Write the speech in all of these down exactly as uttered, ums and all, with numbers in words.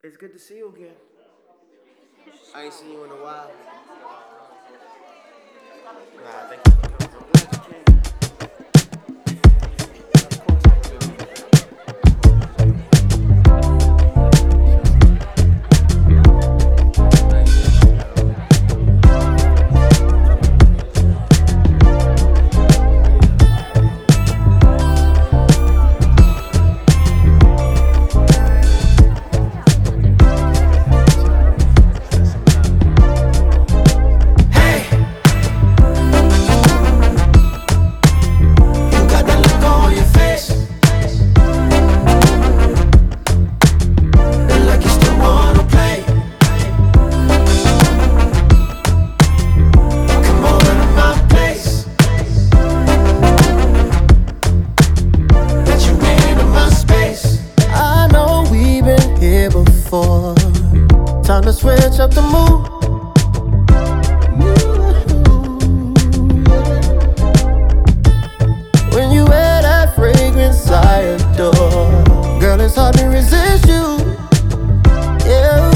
It's good to see you again. I ain't seen you in a while. Nah, thank you for coming. I'm glad you came. Time to switch up the mood. When you wear that fragrance I adore, girl, it's hard to resist you. Yeah,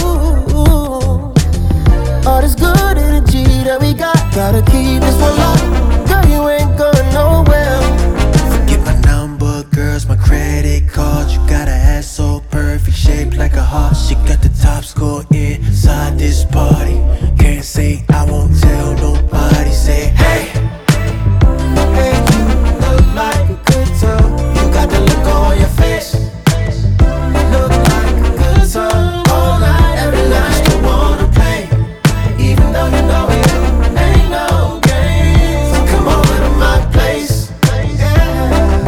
all this good energy that we got, gotta keep this one locked. Girl, you ain't going nowhere. Forget my number, girl's my credit card. You got a ass so perfect, shaped like a heart. She got the top score inside this party. Can't say I won't tell nobody. Say hey, hey, you look like a good time. You got the look on your face. Look like a good time. All night, every night, still wanna play, even though you know it ain't no game. So come over to my place, yeah.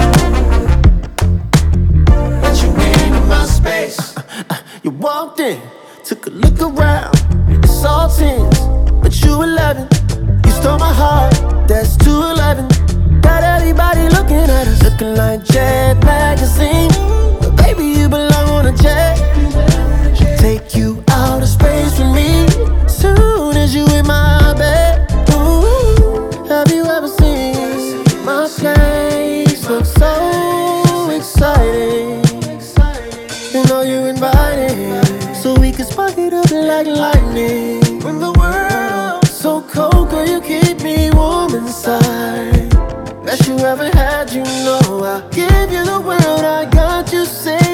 Let you into my space. uh, uh, You walked in, took a look around. It's all tens, but you eleven. You stole my heart, that's two eleven. Got everybody looking at us, looking like Jet Magazine. But baby, you belong on a jet. Take you out of space with me, soon as you in my bed. Ooh, have you ever seen my place? Look so exciting. You know you're invited, so we can spark it up like lightning. When the world's so cold, girl, you keep me warm inside. Best you ever had, you know I give you the world. I got you safe.